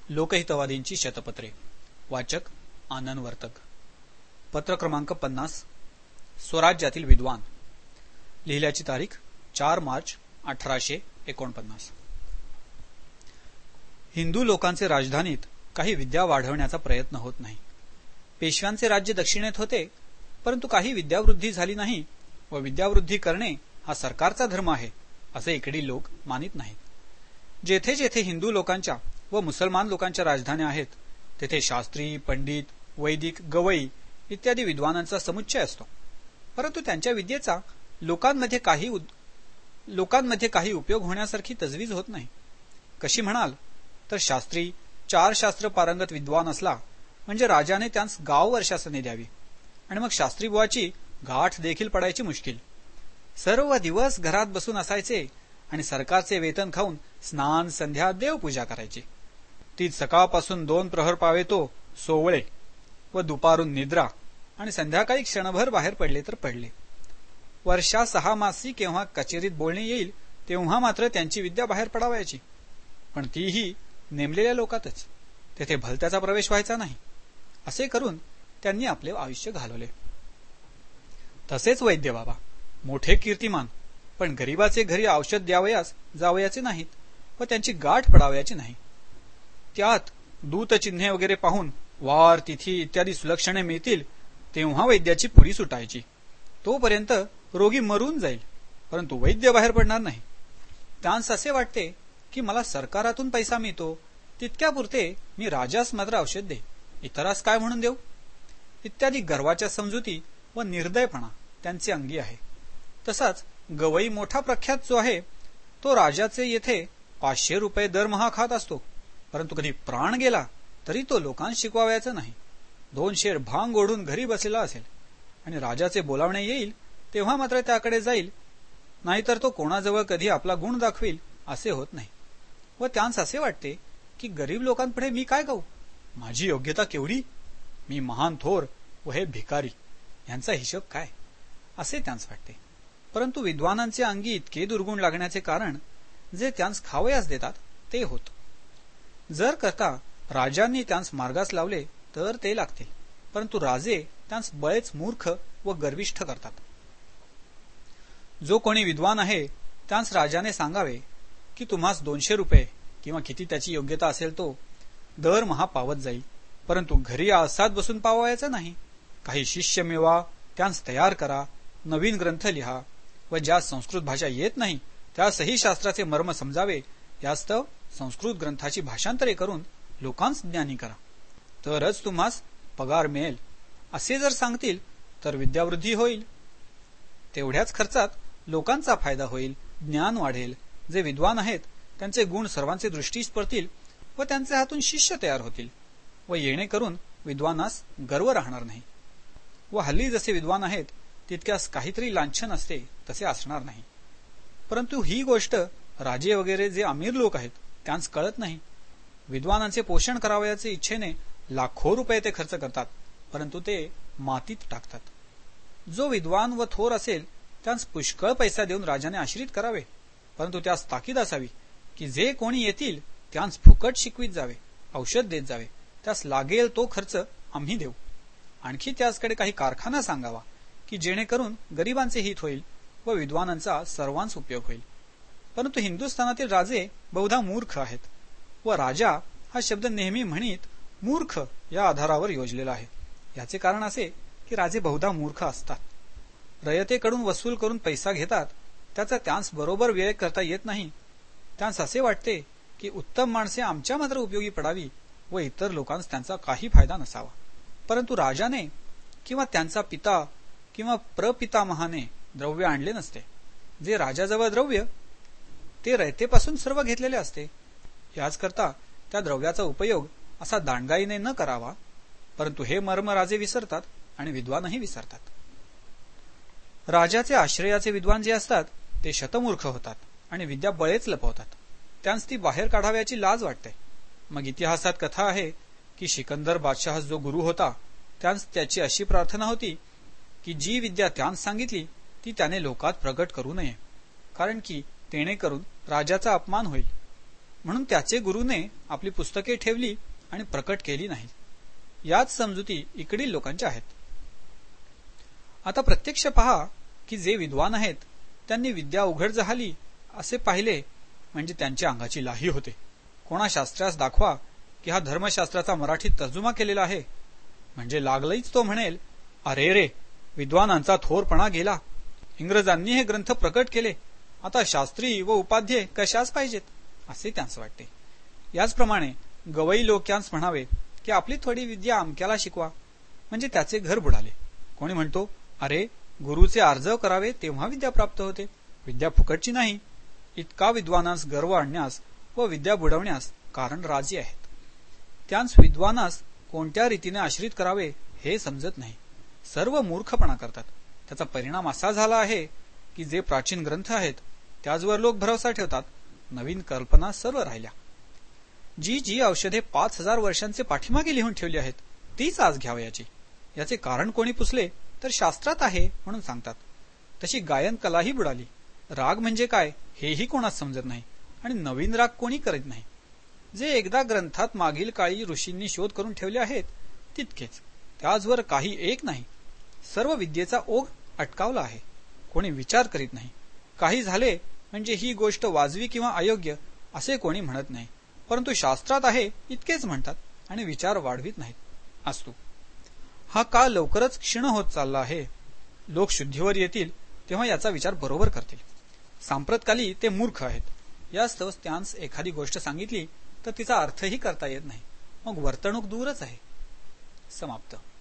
लोकहितवादींची शतपत्रे. वाचक आनंद वर्तक. पत्र क्रमांक 50. स्वराज्यातील विद्वान. लिहिल्याची तारीख 4 मार्च 1849. हिंदू लोकांचे राजधानीत काही विद्या वाढवण्याचा प्रयत्न होत नाही. पेशव्यांचे राज्य दक्षिणेत होते, परंतु काही विद्यावृद्धी झाली नाही व विद्यावृद्धी करणे हा सरकारचा धर्म आहे असे इकडील लोक मानित नाहीत. जेथे जेथे हिंदू लोकांच्या व मुसलमान लोकांच्या राजधान्या आहेत तेथे शास्त्री, पंडित, वैदिक, गवई इत्यादी विद्वानांचा समुच्चय असतो, परंतु त्यांच्या विद्येचा लोकांमध्ये काही उपयोग होण्यासारखी तजवीज होत नाही. कशी म्हणाल तर शास्त्री 4 शास्त्र पारंगत विद्वान असला म्हणजे राजाने त्यांस गाव वर्षासने द्यावी आणि मग शास्त्री बुवाची गाठ देखील पडायची मुश्किल. सर्व दिवस घरात बसून असायचे आणि सरकारचे वेतन खाऊन स्नान, संध्या, देवपूजा करायची. ती सकाळपासून 2 प्रहर पावे तो सोवळे व दुपारून निद्रा आणि संध्याकाळी क्षणभर बाहेर पडले तर पडले. वर्षा 6 मासी केव्हा कचेरीत बोलणे येईल तेव्हा मात्र त्यांची विद्या बाहेर पडावयाची, पण तीही नेमलेल्या लोकातच. तेथे भलत्याचा प्रवेश व्हायचा नाही. असे करून त्यांनी आपले आयुष्य घालवले. तसेच वैद्य बाबा मोठे कीर्तिमान, पण गरीबाचे घरी औषध द्यावयास जावयाचे नाहीत व त्यांची गाठ पडावयाची नाही. त्यात दूतचिन्हे वगैरे पाहून वार, तिथी इत्यादी सुलक्षणे मिळतील तेव्हा वैद्याची पुरी सुटायची. तोपर्यंत रोगी मरून जाईल, परंतु वैद्य बाहेर पडणार नाही. त्यांस असे वाटते की मला सरकारातून पैसा मिळतो, तितक्यापुरते मी राजास मात्र औषध दे, इतरास काय म्हणून देऊ, इत्यादी गर्वाच्या समजुती व निर्दयपणा त्यांचे अंगी आहे. तसाच गवई मोठा प्रख्यात जो आहे तो राजाचे येथे 500 रुपये दरमहा खात असतो, परंतु कधी प्राण गेला तरी तो लोकांस शिकवावयाचा नाही. 2 शेर भांग ओढून घरी बसलेला असेल आणि राजाचे बोलावणे येईल तेव्हा मात्र त्याकडे जाईल, नाहीतर तो कोणाजवळ कधी आपला गुण दाखवील असे होत नाही. व त्यांस असे वाटते की गरीब लोकांपुढे मी काय गाऊ, माझी योग्यता केवढी, मी महान थोर व हे भिकारी, यांचा हिशोब काय, असे त्यांस वाटते. परंतु विद्वानांचे अंगी इतके दुर्गुण लागण्याचे कारण जे त्यांस खावयास देतात ते होत. जर करता राजांनी त्यांस मार्गास लावले तर ते लागतील, परंतु राजे त्यांस बळेच मूर्ख व गर्विष्ठ करतात. जो कोणी विद्वान आहे त्यांस राजाने सांगावे की तुम्हास 200 रुपये किंवा किती त्याची योग्यता असेल तो दरमहा पावत जाईल, परंतु घरी आळसात बसून पावायचा नाही. काही शिष्य मिळवा, त्यांस तयार करा, नवीन ग्रंथ लिहा व ज्या संस्कृत भाषा येत नाही त्यासही शास्त्राचे मर्म समजावे, यास्तव संस्कृत ग्रंथाची भाषांतरे करून लोकांस ज्ञानी करा, तरच तुम्हास पगार मिळेल, असे जर सांगतील तर विद्यावृद्धी होईल. तेवढ्याच खर्चात लोकांचा फायदा होईल, ज्ञान वाढेल. जे विद्वान आहेत त्यांचे गुण सर्वांचे दृष्टीस पडतील व त्यांचे हातून शिष्य तयार होतील व येणे करून विद्वानास गर्व राहणार नाही. व हल्ली जसे विद्वान आहेत तितक्यास काहीतरी लांछन असते तसे असणार नाही. परंतु ही गोष्ट राजे वगैरे जे अमीर लोक आहेत त्यांस कळत नाही. विद्वानांचे पोषण करावयाचे इच्छेने लाखो रुपये ते खर्च करतात, परंतु ते मातीत टाकतात. जो विद्वान व थोर असेल त्यांस पुष्कळ पैसा देऊन राजाने आश्रित करावे, परंतु त्यास ताकीद असावी की जे कोणी येतील त्यांस फुकट शिकवीत जावे, औषध देत जावे, त्यास लागेल तो खर्च आम्ही देऊ. आणखी त्याचकडे काही कारखाना सांगावा की जेणेकरून गरिबांचे हित होईल व विद्वानांचा सर्वांस उपयोग होईल. परंतु हिंदुस्थानातील राजे बहुधा मूर्ख आहेत व राजा हा शब्द नेहमी म्हणीत मूर्ख या आधारावर योजलेला आहे. याचे कारण असे की राजे बहुधा मूर्ख असतात. रयतेकडून वसूल करून पैसा घेतात, त्याचा त्यांस बरोबर व्यय करता येत नाही. त्यांस असे वाटते की उत्तम माणसे आमच्या मात्र उपयोगी पडावी व इतर लोकांस त्यांचा काही फायदा नसावा. परंतु राजाने किंवा त्यांचा पिता किंवा प्रपितामहाने द्रव्य आणले नसते. जे राजाजवळ द्रव्य ते रयतेपासून सर्व घेतलेले असते. याचकरता त्या द्रव्याचा उपयोग असा दांडगाईने न करावा, परंतु हे मर्म राजे विसरतात आणि विद्वानही विसरतात. राजाचे आश्रयाचे विद्वान जे असतात ते शतमूर्ख होतात आणि विद्या बळेच लपवतात. त्यांस ती बाहेर काढावयाची लाज वाटते. मग इतिहासात कथा आहे की सिकंदर बादशाह जो गुरु होता त्यांस त्याची अशी प्रार्थना होती की जी विद्या त्यांस सांगितली ती त्याने लोकात प्रगट करू नये, कारण की तेणे करून राजाचा अपमान होईल. म्हणून त्याचे गुरुने आपली पुस्तके ठेवली आणि प्रकट केली नाही. याच समजुती इकडील लोकांच्या आहेत. आता प्रत्यक्ष पहा की जे विद्वान आहेत त्यांनी विद्या उघड झाली असे पाहिले म्हणजे त्यांच्या अंगाची लाही होते. कोणा शास्त्रास दाखवा की हा धर्मशास्त्राचा मराठीत तर्जुमा केलेला आहे, म्हणजे लागलंच तो म्हणेल, अरे रे, विद्वानांचा थोरपणा गेला. इंग्रजांनी हे ग्रंथ प्रकट केले, आता शास्त्री व उपाध्ये कशाच पाहिजेत असे त्यांस वाटते. याचप्रमाणे गवई लोक्यांस म्हणावे की आपली थोडी विद्या अमक्याला शिकवा, म्हणजे त्याचे घर बुडाले. कोणी म्हणतो, अरे, गुरुचे आर्जव करावे तेव्हा विद्या प्राप्त होते, विद्या फुकटची नाही. इतका विद्वानास गर्व आणण्यास व विद्या बुडवण्यास कारण राजी आहेत. त्यांस विद्वानास कोणत्या रीतीने आश्रित करावे हे समजत नाही. सर्व मूर्खपणा करतात. त्याचा परिणाम असा झाला आहे की जे प्राचीन ग्रंथ आहेत त्याचवर लोक भरोसा ठेवतात, नवीन कल्पना सर्व राहिल्या. जी जी औषधे 5000 वर्षांचे पाठीमागे लिहून ठेवली आहेत तीच आज घ्यावयाची. याचे कारण कोणी पुसले तर शास्त्रात आहे म्हणून सांगतात. तशी गायन कलाही बुडाली. राग म्हणजे काय हेही कोणाच समजत नाही आणि नवीन राग कोणी करीत नाही. जे एकदा ग्रंथात मागील काळी ऋषींनी शोध करून ठेवले आहेत तितकेच, त्याचवर काही एक नाही. सर्व विद्येचा ओघ अटकावला आहे. कोणी विचार करीत नाही. काही झाले म्हणजे ही गोष्ट वाजवी किंवा अयोग्य असे कोणी म्हणत नाही, परंतु शास्त्रात आहे इतकेच म्हणतात आणि विचार वाढवित नाहीत. असतो हा काळ लवकरच क्षीण होत चालला आहे. लोक शुद्धीवर येतील तेव्हा याचा विचार बरोबर करतील. सांप्रतकाली ते मूर्ख आहेत. यास्तव त्यांस एखादी गोष्ट सांगितली तर तिचा अर्थही करता येत नाही, मग वर्तणूक दूरच आहे. समाप्त.